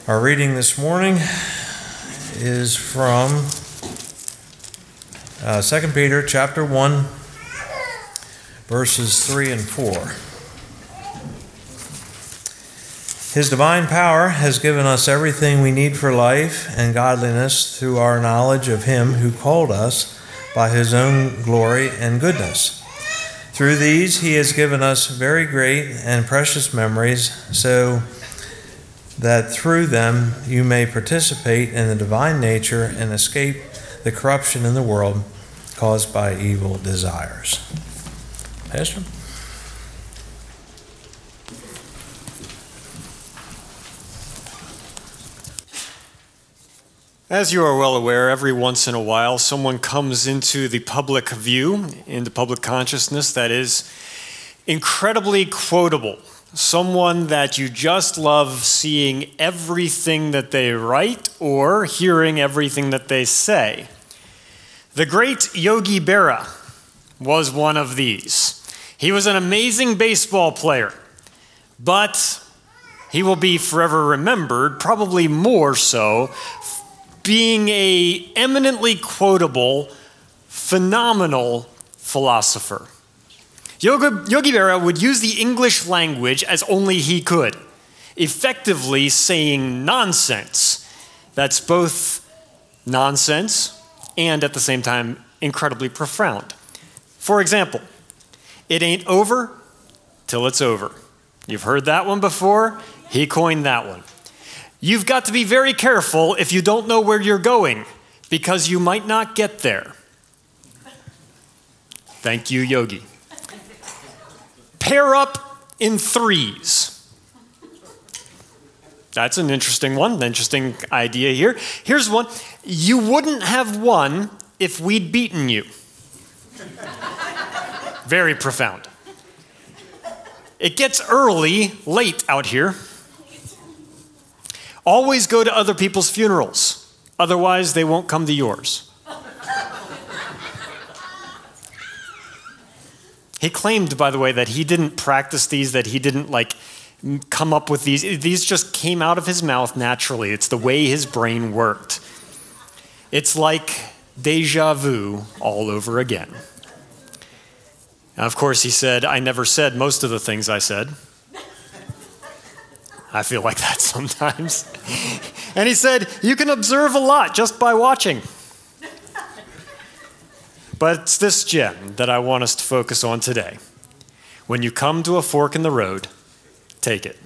Our reading this morning is from 2 Peter chapter 1, verses 3 and 4. His divine power has given us everything we need for life and godliness through our knowledge of Him who called us by His own glory and goodness. Through these He has given us very great and precious memories, so that through them you may participate in the divine nature and escape the corruption in the world caused by evil desires. Pastor? As you are well aware, every once in a while someone comes into the public view, into public consciousness that is incredibly quotable. Someone that you just love seeing everything that they write or hearing everything that they say. The great Yogi Berra was one of these. He was an amazing baseball player, but he will be forever remembered, probably more so, being an eminently quotable, phenomenal philosopher. Yogi Berra would use the English language as only he could, effectively saying nonsense. That's both nonsense and at the same time incredibly profound. For example, it ain't over till it's over. You've heard that one before. He coined that one. You've got to be very careful if you don't know where you're going, because you might not get there. Thank you, Yogi. Pair up in threes. That's an interesting one, an interesting idea here. Here's one. You wouldn't have won if we'd beaten you. Very profound. It gets late out here. Always go to other people's funerals. Otherwise, they won't come to yours. He claimed, by the way, that he didn't practice these, that he didn't come up with these. These just came out of his mouth naturally. It's the way his brain worked. It's like deja vu all over again. Now, of course, he said, I never said most of the things I said. I feel like that sometimes. And he said, you can observe a lot just by watching. But it's this gem that I want us to focus on today. When you come to a fork in the road, take it.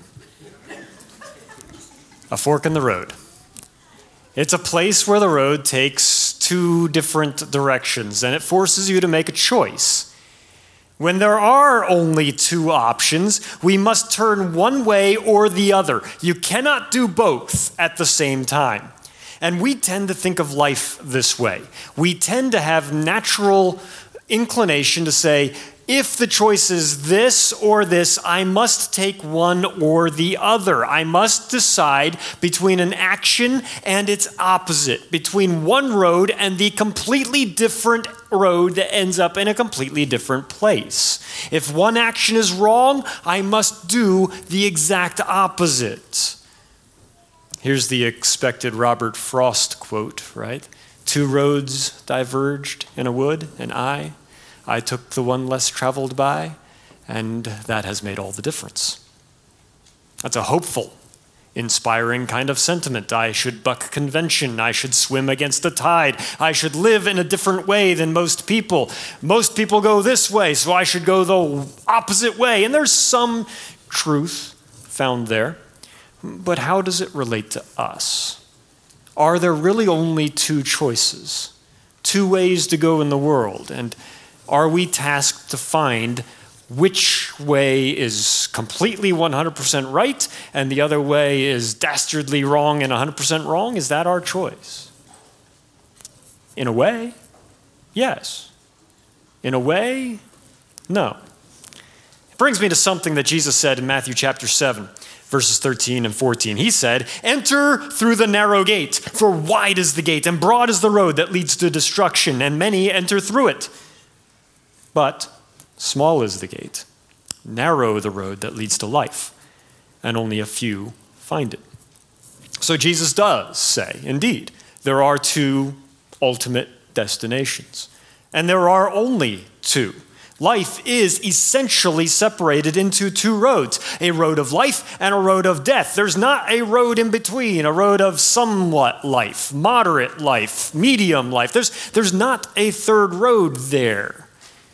A fork in the road. It's a place where the road takes two different directions, and it forces you to make a choice. When there are only two options, we must turn one way or the other. You cannot do both at the same time. And we tend to think of life this way. We tend to have natural inclination to say, if the choice is this or this, I must take one or the other. I must decide between an action and its opposite, between one road and the completely different road that ends up in a completely different place. If one action is wrong, I must do the exact opposite. Here's the expected Robert Frost quote, right? Two roads diverged in a wood, and I took the one less traveled by, and that has made all the difference. That's a hopeful, inspiring kind of sentiment. I should buck convention. I should swim against the tide. I should live in a different way than most people. Most people go this way, so I should go the opposite way. And there's some truth found there. But how does it relate to us? Are there really only two choices? Two ways to go in the world? And are we tasked to find which way is completely 100% right and the other way is dastardly wrong and 100% wrong? Is that our choice? In a way, yes. In a way, no. It brings me to something that Jesus said in Matthew chapter 7. Verses 13 and 14. He said, enter through the narrow gate, for wide is the gate and broad is the road that leads to destruction, and many enter through it. But small is the gate, narrow the road that leads to life, and only a few find it. So Jesus does say, indeed, there are two ultimate destinations. And there are only two. Life is essentially separated into two roads, a road of life and a road of death. There's not a road in between, a road of somewhat life, moderate life, medium life. There's not a third road there.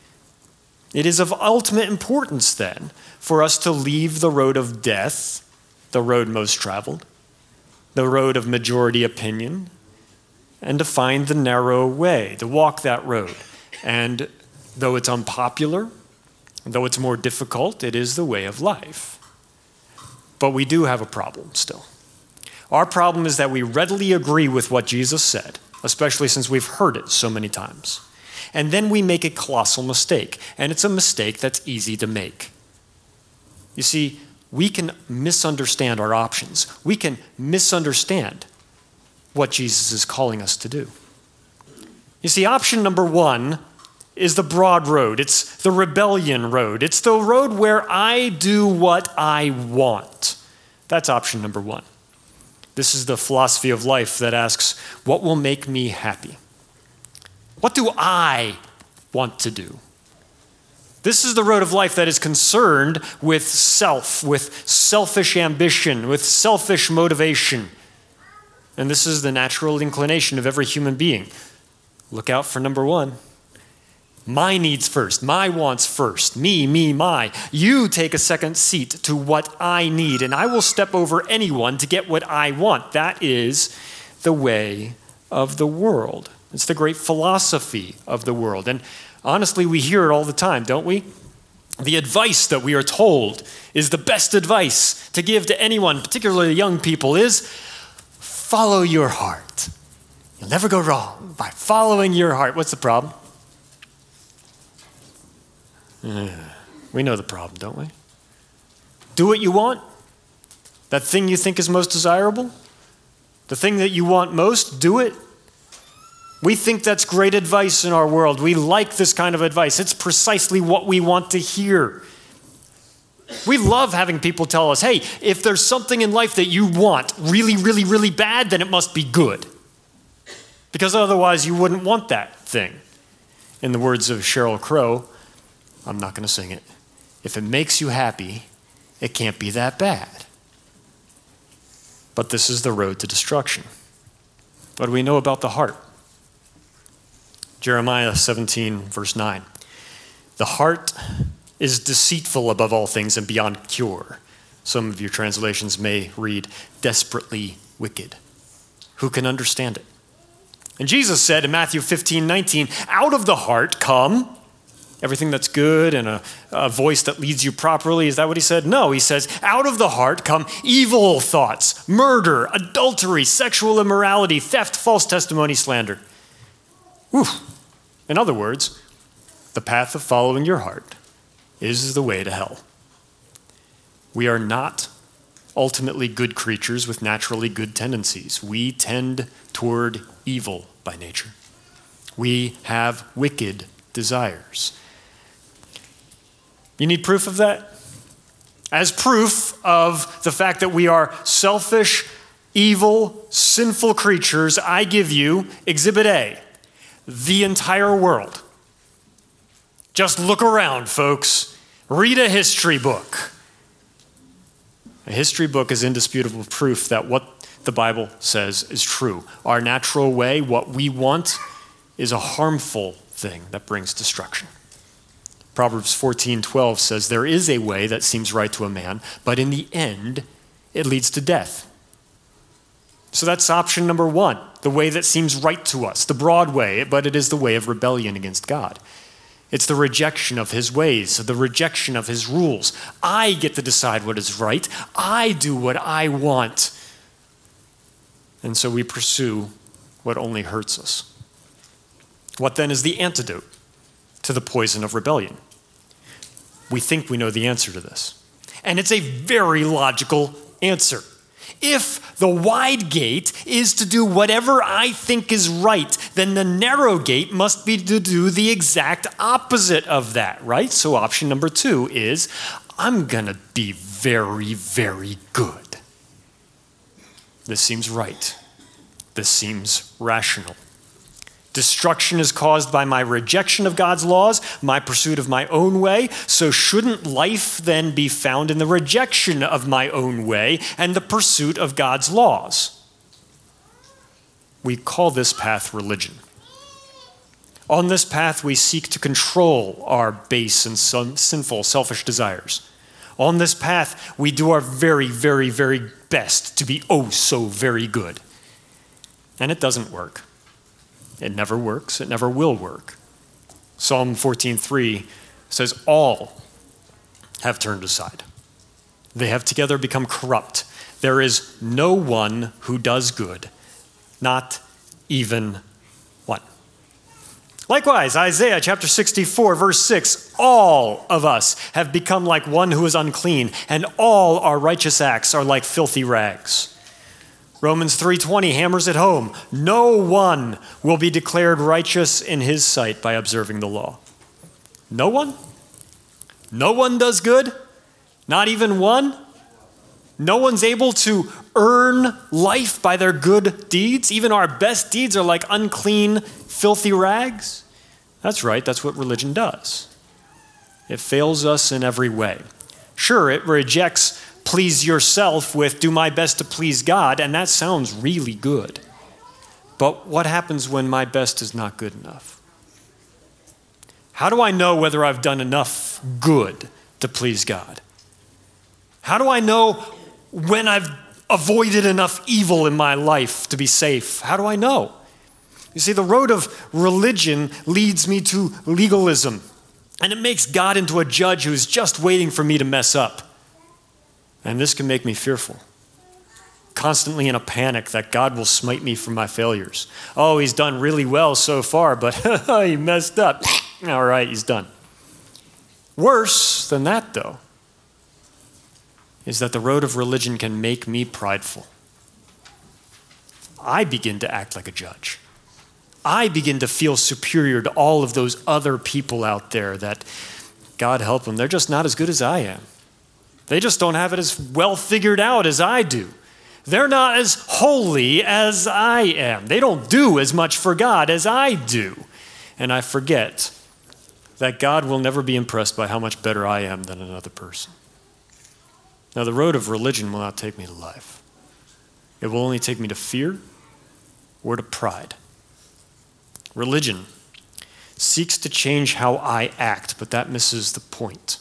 It is of ultimate importance then for us to leave the road of death, the road most traveled, the road of majority opinion, and to find the narrow way, to walk that road. And though it's unpopular, though it's more difficult, it is the way of life. But we do have a problem still. Our problem is that we readily agree with what Jesus said, especially since we've heard it so many times. And then we make a colossal mistake, and it's a mistake that's easy to make. You see, we can misunderstand our options. We can misunderstand what Jesus is calling us to do. You see, option number one is the broad road. It's the rebellion road. It's the road where I do what I want. That's option number one. This is the philosophy of life that asks, what will make me happy? What do I want to do? This is the road of life that is concerned with self, with selfish ambition, with selfish motivation. And this is the natural inclination of every human being. Look out for number one. My needs first, my wants first, me, my. You take a second seat to what I need, and I will step over anyone to get what I want. That is the way of the world. It's the great philosophy of the world. And honestly, we hear it all the time, don't we? The advice that we are told is the best advice to give to anyone, particularly young people, is follow your heart. You'll never go wrong by following your heart. What's the problem? We know the problem, don't we? Do what you want. That thing you think is most desirable. The thing that you want most, do it. We think that's great advice in our world. We like this kind of advice. It's precisely what we want to hear. We love having people tell us, hey, if there's something in life that you want really, really, really bad, then it must be good. Because otherwise you wouldn't want that thing. In the words of Sheryl Crow, I'm not going to sing it. If it makes you happy, it can't be that bad. But this is the road to destruction. What do we know about the heart? Jeremiah 17, verse 9. The heart is deceitful above all things and beyond cure. Some of your translations may read, desperately wicked. Who can understand it? And Jesus said in Matthew 15:19, out of the heart come everything that's good and a voice that leads you properly. Is that what he said? No, he says, out of the heart come evil thoughts, murder, adultery, sexual immorality, theft, false testimony, slander. Whew. In other words, the path of following your heart is the way to hell. We are not ultimately good creatures with naturally good tendencies. We tend toward evil by nature. We have wicked desires. You need proof of that? As proof of the fact that we are selfish, evil, sinful creatures, I give you Exhibit A, the entire world. Just look around, folks. Read a history book. A history book is indisputable proof that what the Bible says is true. Our natural way, what we want, is a harmful thing that brings destruction. Proverbs 14:12 says, there is a way that seems right to a man, but in the end, it leads to death. So that's option number one, the way that seems right to us, the broad way, but it is the way of rebellion against God. It's the rejection of his ways, the rejection of his rules. I get to decide what is right. I do what I want. And so we pursue what only hurts us. What then is the antidote to the poison of rebellion? We think we know the answer to this. And it's a very logical answer. If the wide gate is to do whatever I think is right, then the narrow gate must be to do the exact opposite of that, right? So option number 2 is, I'm going to be very, very good. This seems right. This seems rational. Destruction is caused by my rejection of God's laws, my pursuit of my own way. So shouldn't life then be found in the rejection of my own way and the pursuit of God's laws? We call this path religion. On this path, we seek to control our base and sinful, selfish desires. On this path, we do our very, very, very best to be oh so very good. And it doesn't work. It never works. It never will work. Psalm 14:3 says, all have turned aside. They have together become corrupt. There is no one who does good, not even one. Likewise, Isaiah chapter 64, verse 6, all of us have become like one who is unclean, and all our righteous acts are like filthy rags. Romans 3:20 hammers it home. No one will be declared righteous in his sight by observing the law. No one? No one does good? Not even one? No one's able to earn life by their good deeds? Even our best deeds are like unclean, filthy rags? That's right, that's what religion does. It fails us in every way. Sure, it rejects please yourself with do my best to please God, and that sounds really good. But what happens when my best is not good enough? How do I know whether I've done enough good to please God? How do I know when I've avoided enough evil in my life to be safe? How do I know? You see, the road of religion leads me to legalism, and it makes God into a judge who's just waiting for me to mess up. And this can make me fearful, constantly in a panic that God will smite me for my failures. Oh, he's done really well so far, but he messed up. All right, he's done. Worse than that, though, is that the road of religion can make me prideful. I begin to act like a judge. I begin to feel superior to all of those other people out there that, God help them, they're just not as good as I am. They just don't have it as well figured out as I do. They're not as holy as I am. They don't do as much for God as I do. And I forget that God will never be impressed by how much better I am than another person. Now, the road of religion will not take me to life. It will only take me to fear or to pride. Religion seeks to change how I act, but that misses the point.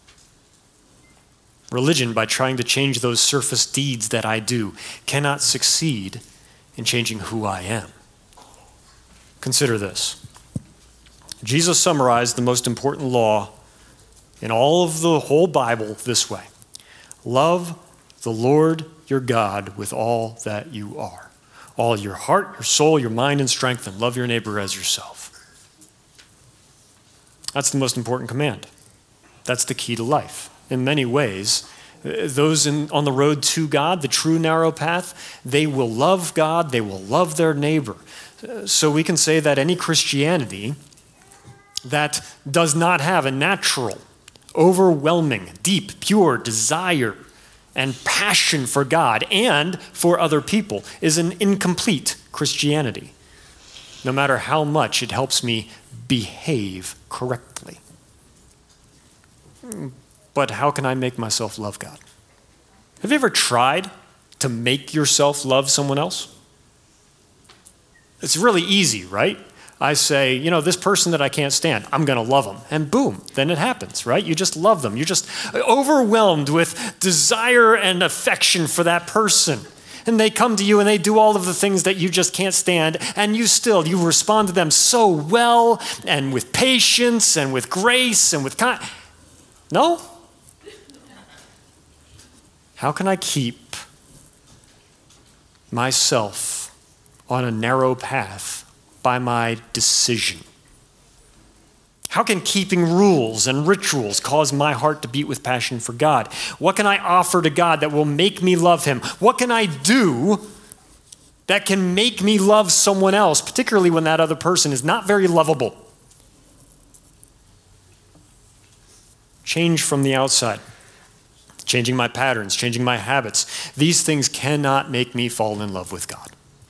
Religion, by trying to change those surface deeds that I do, cannot succeed in changing who I am. Consider this. Jesus summarized the most important law in all of the whole Bible this way. Love the Lord your God with all that you are. All your heart, your soul, your mind, and strength, and love your neighbor as yourself. That's the most important command. That's the key to life. In many ways, those on the road to God, the true narrow path, they will love God, they will love their neighbor. So we can say that any Christianity that does not have a natural, overwhelming, deep, pure desire and passion for God and for other people is an incomplete Christianity, no matter how much it helps me behave correctly. But how can I make myself love God? Have you ever tried to make yourself love someone else? It's really easy, right? I say, this person that I can't stand, I'm going to love them. And boom, then it happens, right? You just love them. You're just overwhelmed with desire and affection for that person. And they come to you and they do all of the things that you just can't stand. And you respond to them so well and with patience and with grace and with No? How can I keep myself on a narrow path by my decision? How can keeping rules and rituals cause my heart to beat with passion for God? What can I offer to God that will make me love him? What can I do that can make me love someone else, particularly when that other person is not very lovable? Change from the outside. changing my patterns, changing my habits. These things cannot make me fall in love with God.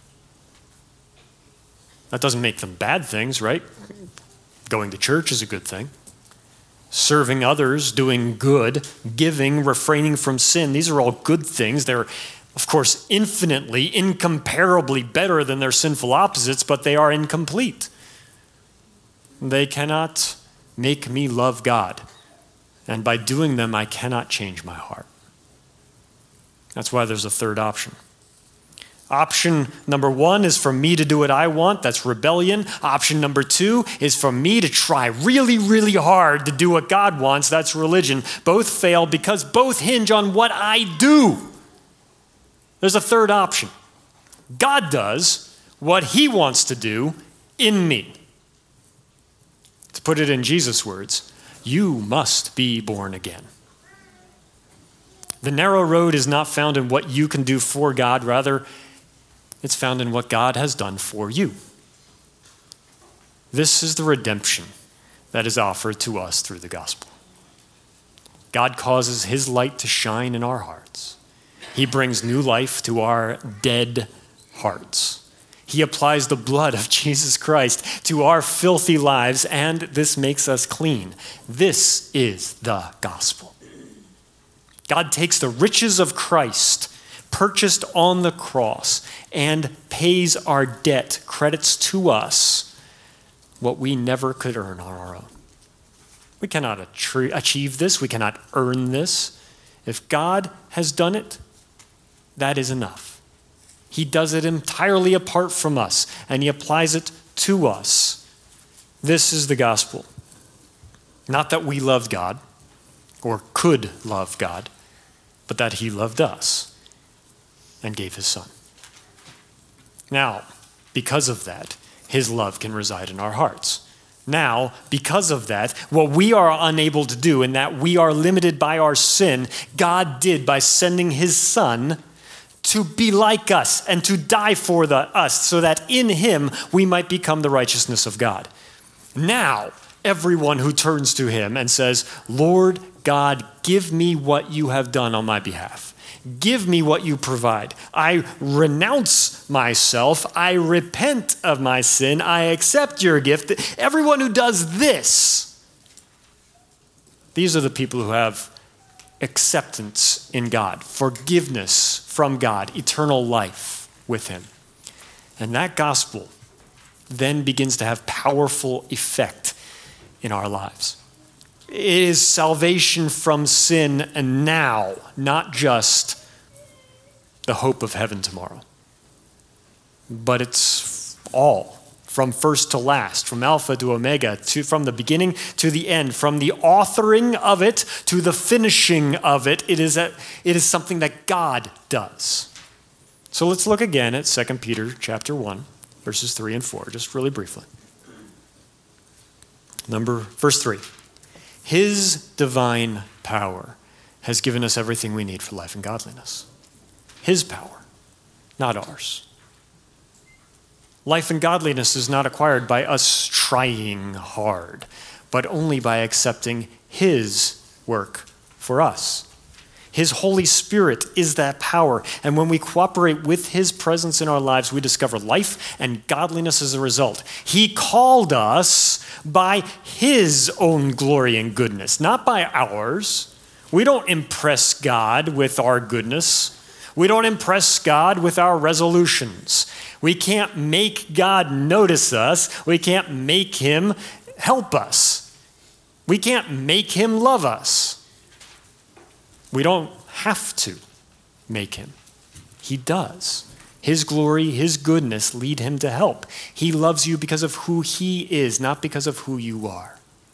That doesn't make them bad things, right? Going to church is a good thing. Serving others, doing good, giving, refraining from sin, these are all good things. They're, of course, infinitely, incomparably better than their sinful opposites, but they are incomplete. They cannot make me love God. And by doing them, I cannot change my heart. That's why there's a third option. Option number 1 is for me to do what I want. That's rebellion. Option number 2 is for me to try really, really hard to do what God wants. That's religion. Both fail because both hinge on what I do. There's a third option. God does what he wants to do in me. To put it in Jesus' words, you must be born again. The narrow road is not found in what you can do for God. Rather, it's found in what God has done for you. This is the redemption that is offered to us through the gospel. God causes his light to shine in our hearts. He brings new life to our dead hearts. He applies the blood of Jesus Christ to our filthy lives, and this makes us clean. This is the gospel. God takes the riches of Christ purchased on the cross and pays our debt, credits to us what we never could earn on our own. We cannot achieve this. We cannot earn this. If God has done it, that is enough. He does it entirely apart from us, and he applies it to us. This is the gospel. Not that we love God or could love God, but that he loved us and gave his son. Now, because of that, his love can reside in our hearts. Now, because of that, what we are unable to do, and that we are limited by our sin, God did by sending his son to be like us and to die for us, so that in him we might become the righteousness of God. Now, everyone who turns to him and says, Lord God, give me what you have done on my behalf. Give me what you provide. I renounce myself. I repent of my sin. I accept your gift. Everyone who does this, these are the people who have acceptance in God, forgiveness from God, eternal life with him. And that gospel then begins to have powerful effect in our lives. It is salvation from sin and now, not just the hope of heaven tomorrow. But it's all, from first to last, from Alpha to Omega, from the beginning to the end, from the authoring of it to the finishing of it. It is something that God does. So let's look again at 2 Peter chapter 1, verses 3 and 4, just really briefly. Verse 3. His divine power has given us everything we need for life and godliness. His power, not ours. Life and godliness is not acquired by us trying hard, but only by accepting his work for us. His Holy Spirit is that power, and when we cooperate with his presence in our lives, we discover life and godliness as a result. He called us by his own glory and goodness, not by ours. We don't impress God with our goodness. We don't impress God with our resolutions. We can't make God notice us. We can't make him help us. We can't make him love us. We don't have to make him. He does. His glory, his goodness lead him to help. He loves you because of who he is, not because of who you are.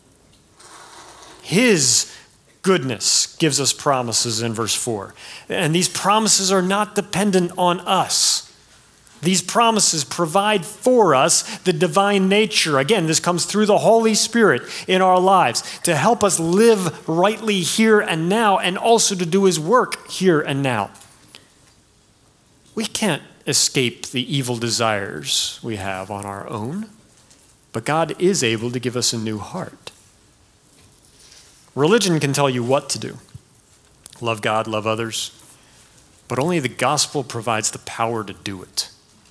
His goodness gives us promises in verse 4. And these promises are not dependent on us. These promises provide for us the divine nature. Again, this comes through the Holy Spirit in our lives to help us live rightly here and now, and also to do his work here and now. We can't escape the evil desires we have on our own, but God is able to give us a new heart. Religion can tell you what to do. love God, love others, but only the gospel provides the power to do it.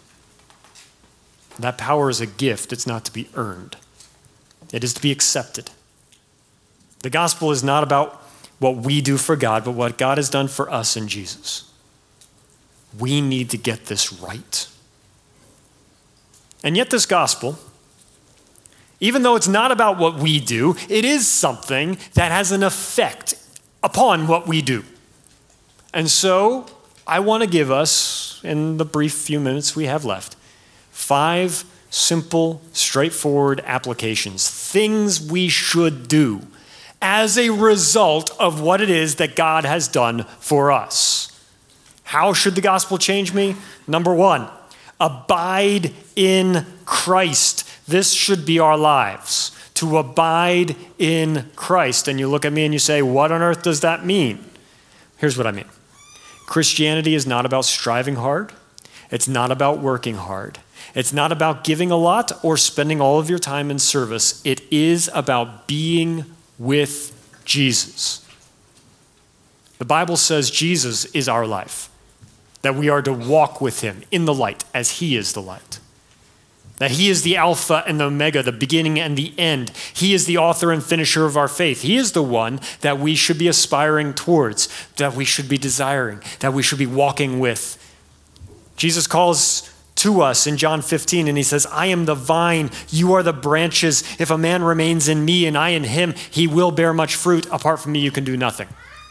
That power is a gift. It's not to be earned. It is to be accepted. The gospel is not about what we do for God, but what God has done for us in Jesus. We need to get this right. And yet this gospel, even though it's not about what we do, it is something that has an effect upon what we do. And so I want to give us, in the brief few minutes we have left, 5 simple, straightforward applications, things we should do as a result of what it is that God has done for us. How should the gospel change me? Number 1, abide in Christ. This should be our lives, to abide in Christ. And you look at me and you say, what on earth does that mean? Here's what I mean. Christianity is not about striving hard. It's not about working hard. It's not about giving a lot or spending all of your time in service. It is about being with Jesus. The Bible says Jesus is our life, that we are to walk with him in the light as he is the light, that he is the Alpha and the Omega, the beginning and the end. He is the author and finisher of our faith. He is the one that we should be aspiring towards, that we should be desiring, that we should be walking with. Jesus calls to us in John 15, and he says, I am the vine, you are the branches. If a man remains in me and I in him, he will bear much fruit. Apart from me, you can do nothing.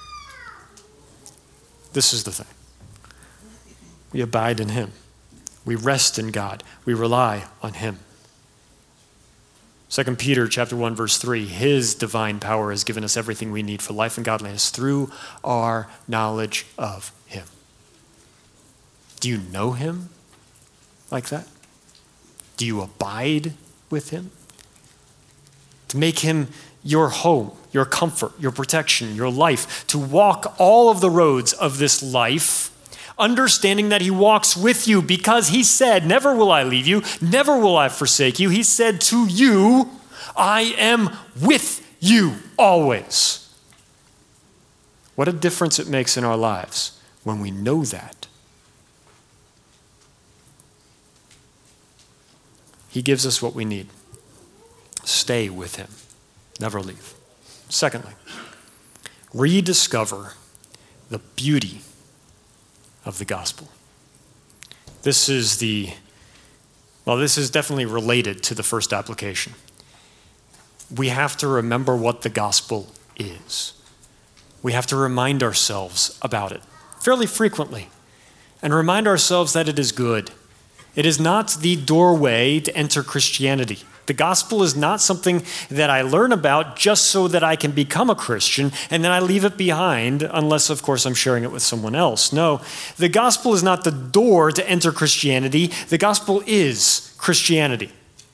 This is the thing. We abide in him. We rest in God. We rely on him. 2 Peter chapter 1, verse 3, his divine power has given us everything we need for life and godliness through our knowledge of him. Do you know him like that? Do you abide with him? To make him your home, your comfort, your protection, your life, to walk all of the roads of this life, understanding that he walks with you because he said, never will I leave you, never will I forsake you. He said to you, I am with you always. What a difference it makes in our lives when we know that. He gives us what we need. Stay with him. Never leave. Secondly, rediscover the beauty of the gospel. This is definitely related to the first application. We have to remember what the gospel is. We have to remind ourselves about it fairly frequently and remind ourselves that it is good. It is not the doorway to enter Christianity. The gospel is not something that I learn about just so that I can become a Christian and then I leave it behind, unless, of course, I'm sharing it with someone else. No, the gospel is not the door to enter Christianity. The gospel is Christianity.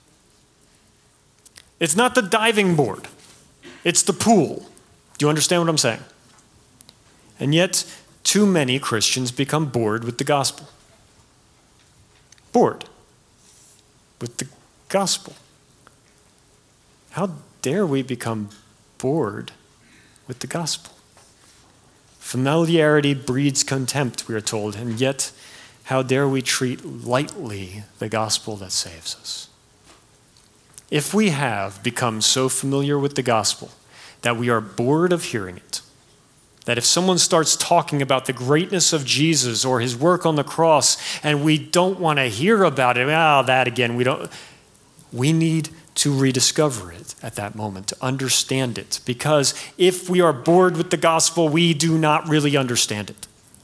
It's not the diving board. It's the pool. Do you understand what I'm saying? And yet, too many Christians become bored with the gospel. Bored with the gospel. How dare we become bored with the gospel? Familiarity breeds contempt, we are told, and yet how dare we treat lightly the gospel that saves us? If we have become so familiar with the gospel that we are bored of hearing it, that if someone starts talking about the greatness of Jesus or his work on the cross and we don't want to hear about it, that again, we need to rediscover it at that moment, to understand it. Because if we are bored with the gospel, we do not really understand it.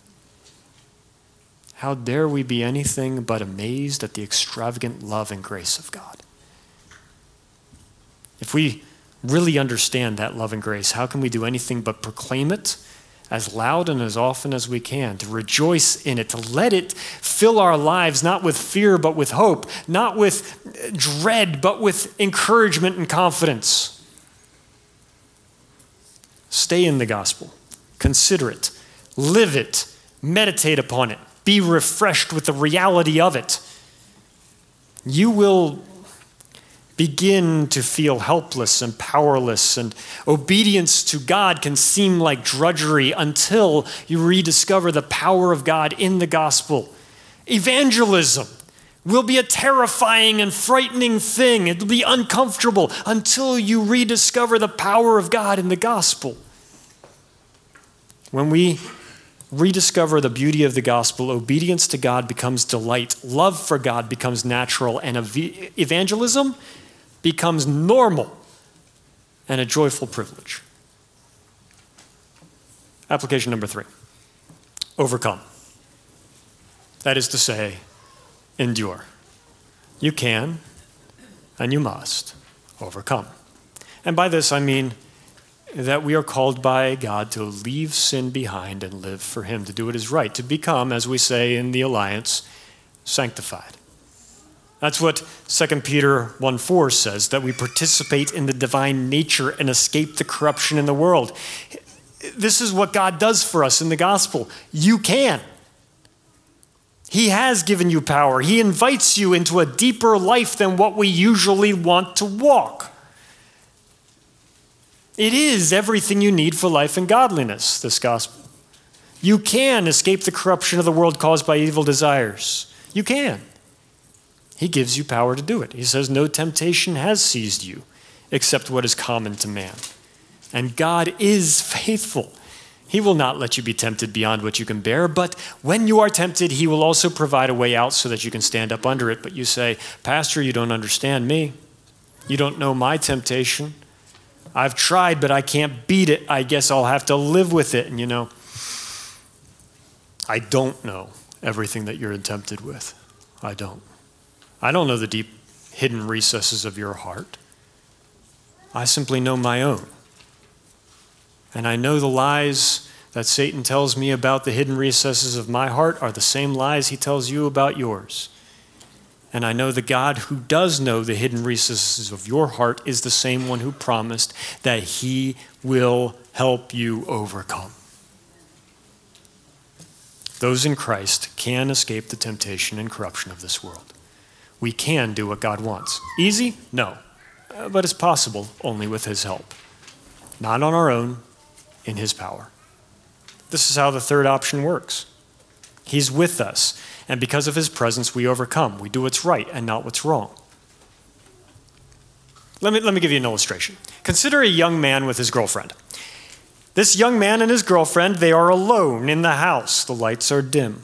How dare we be anything but amazed at the extravagant love and grace of God? If we really understand that love and grace, how can we do anything but proclaim it as loud and as often as we can, to rejoice in it, to let it fill our lives, not with fear, but with hope, not with dread, but with encouragement and confidence. Stay in the gospel, consider it, live it, meditate upon it, be refreshed with the reality of it. You will begin to feel helpless and powerless, and obedience to God can seem like drudgery until you rediscover the power of God in the gospel. Evangelism will be a terrifying and frightening thing. It'll be uncomfortable until you rediscover the power of God in the gospel. When we rediscover the beauty of the gospel, obedience to God becomes delight, love for God becomes natural, and evangelism becomes normal and a joyful privilege. Application number 3, overcome. That is to say, endure. You can and you must overcome. And by this I mean that we are called by God to leave sin behind and live for him, to do what is right, to become, as we say in the Alliance, sanctified. That's what 2 Peter 1:4 says, that we participate in the divine nature and escape the corruption in the world. This is what God does for us in the gospel. You can. He has given you power. He invites you into a deeper life than what we usually want to walk. It is everything you need for life and godliness, this gospel. You can escape the corruption of the world caused by evil desires. You can. He gives you power to do it. He says, no temptation has seized you except what is common to man. And God is faithful. He will not let you be tempted beyond what you can bear, but when you are tempted, he will also provide a way out so that you can stand up under it. But you say, Pastor, you don't understand me. You don't know my temptation. I've tried, but I can't beat it. I guess I'll have to live with it. And I don't know everything that you're tempted with. I don't. I don't know the deep hidden recesses of your heart. I simply know my own. And I know the lies that Satan tells me about the hidden recesses of my heart are the same lies he tells you about yours. And I know the God who does know the hidden recesses of your heart is the same one who promised that he will help you overcome. Those in Christ can escape the temptation and corruption of this world. We can do what God wants. Easy? No. But it's possible only with his help. Not on our own, in his power. This is how the third option works. He's with us, and because of his presence, we overcome. We do what's right and not what's wrong. Let me give you an illustration. Consider a young man with his girlfriend. This young man and his girlfriend, they are alone in the house. The lights are dim.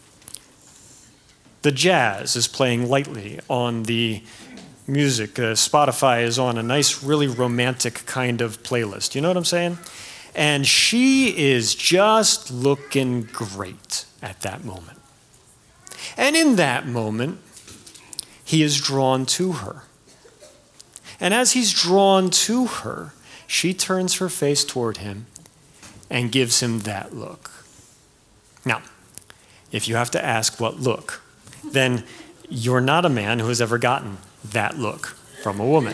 The jazz is playing lightly on the music. Spotify is on a nice, really romantic kind of playlist. You know what I'm saying? And she is just looking great at that moment. And in that moment, he is drawn to her. And as he's drawn to her, she turns her face toward him and gives him that look. Now, if you have to ask what look, then you're not a man who has ever gotten that look from a woman.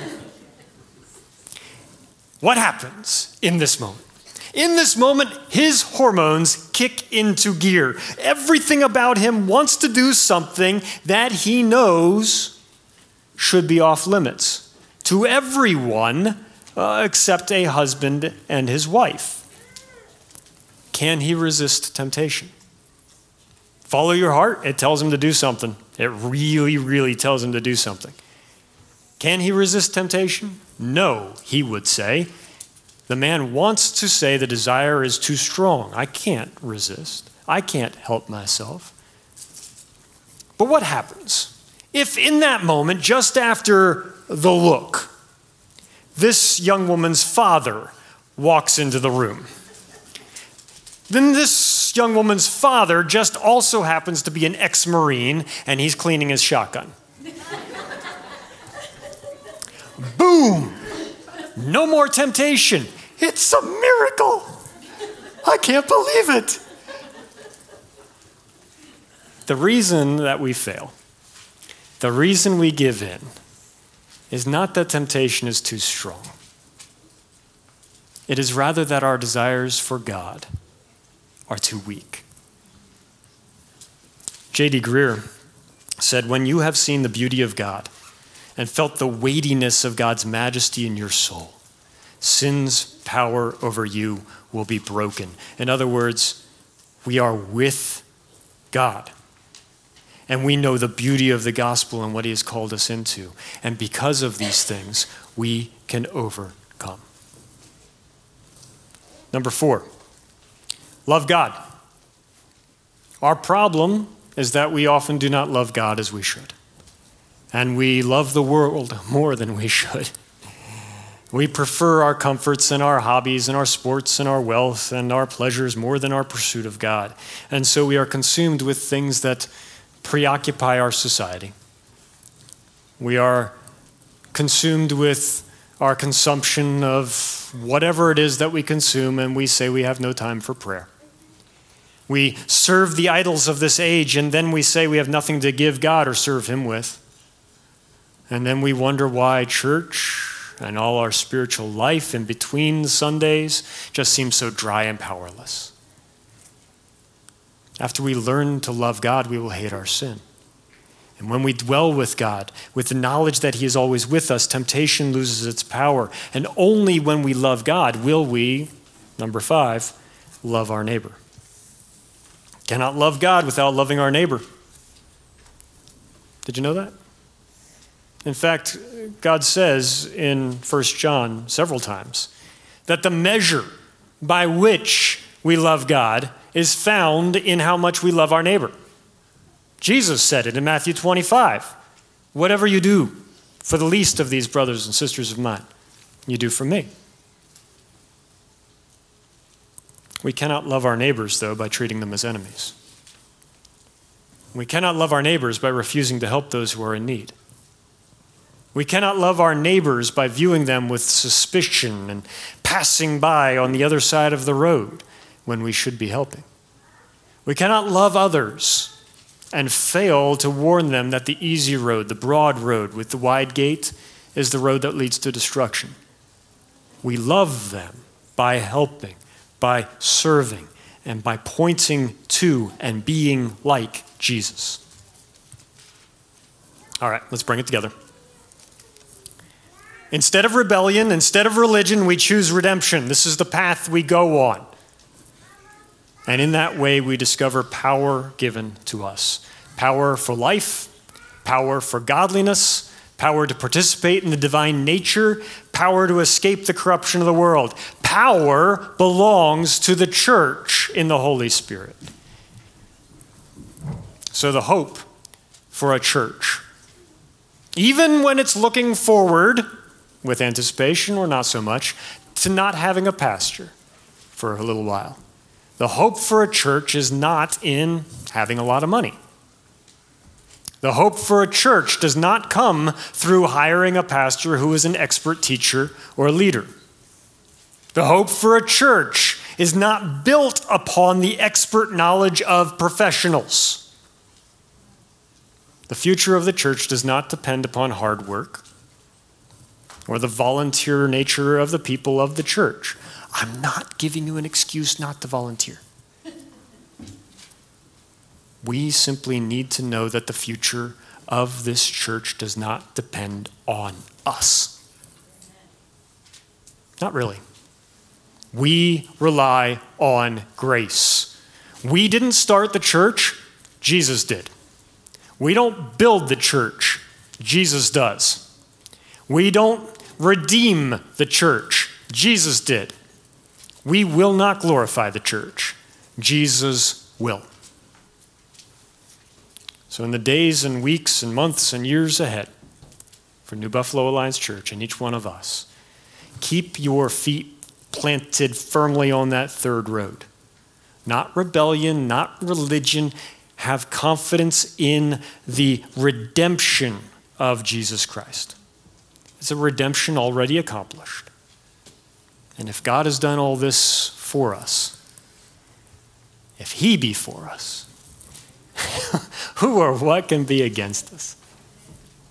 What happens in this moment? In this moment, his hormones kick into gear. Everything about him wants to do something that he knows should be off limits to everyone except a husband and his wife. Can he resist temptation? Follow your heart. It tells him to do something. It really, really tells him to do something. Can he resist temptation? No, he would say. The man wants to say the desire is too strong. I can't resist. I can't help myself. But what happens if in that moment, just after the look, this young woman's father walks into the room? Then this young woman's father just also happens to be an ex-Marine, and he's cleaning his shotgun. Boom! No more temptation. It's a miracle. I can't believe it. The reason that we fail, the reason we give in, is not that temptation is too strong. It is rather that our desires for God are too weak. J.D. Greear said, when you have seen the beauty of God and felt the weightiness of God's majesty in your soul, sin's power over you will be broken. In other words, we are with God. And we know the beauty of the gospel and what he has called us into. And because of these things, we can overcome. Number 4, love God. Our problem is that we often do not love God as we should. And we love the world more than we should. We prefer our comforts and our hobbies and our sports and our wealth and our pleasures more than our pursuit of God. And so we are consumed with things that preoccupy our society. We are consumed with our consumption of whatever it is that we consume, and we say we have no time for prayer. We serve the idols of this age, and then we say we have nothing to give God or serve him with. And then we wonder why church and all our spiritual life in between Sundays just seems so dry and powerless. After we learn to love God, we will hate our sin. And when we dwell with God, with the knowledge that he is always with us, temptation loses its power. And only when we love God will we, number 5, love our neighbor. Cannot love God without loving our neighbor. Did you know that? In fact, God says in 1 John several times that the measure by which we love God is found in how much we love our neighbor. Jesus said it in Matthew 25. Whatever you do for the least of these brothers and sisters of mine, you do for me. We cannot love our neighbors, though, by treating them as enemies. We cannot love our neighbors by refusing to help those who are in need. We cannot love our neighbors by viewing them with suspicion and passing by on the other side of the road when we should be helping. We cannot love others and fail to warn them that the easy road, the broad road with the wide gate, is the road that leads to destruction. We love them by helping, by serving, and by pointing to and being like Jesus. All right, let's bring it together. Instead of rebellion, instead of religion, we choose redemption. This is the path we go on. And in that way, we discover power given to us. Power for life, power for godliness, power to participate in the divine nature, power to escape the corruption of the world. Power belongs to the church in the Holy Spirit. So the hope for a church, even when it's looking forward with anticipation or not so much, to not having a pastor for a little while. The hope for a church is not in having a lot of money. The hope for a church does not come through hiring a pastor who is an expert teacher or leader. The hope for a church is not built upon the expert knowledge of professionals. The future of the church does not depend upon hard work or the volunteer nature of the people of the church. I'm not giving you an excuse not to volunteer. We simply need to know that the future of this church does not depend on us. Not really. We rely on grace. We didn't start the church, Jesus did. We don't build the church, Jesus does. We don't redeem the church, Jesus did. We will not glorify the church. Jesus will. So in the days and weeks and months and years ahead for New Buffalo Alliance Church and each one of us, keep your feet planted firmly on that third road. Not rebellion, not religion. Have confidence in the redemption of Jesus Christ. It's a redemption already accomplished. And if God has done all this for us, if he be for us, who or what can be against us?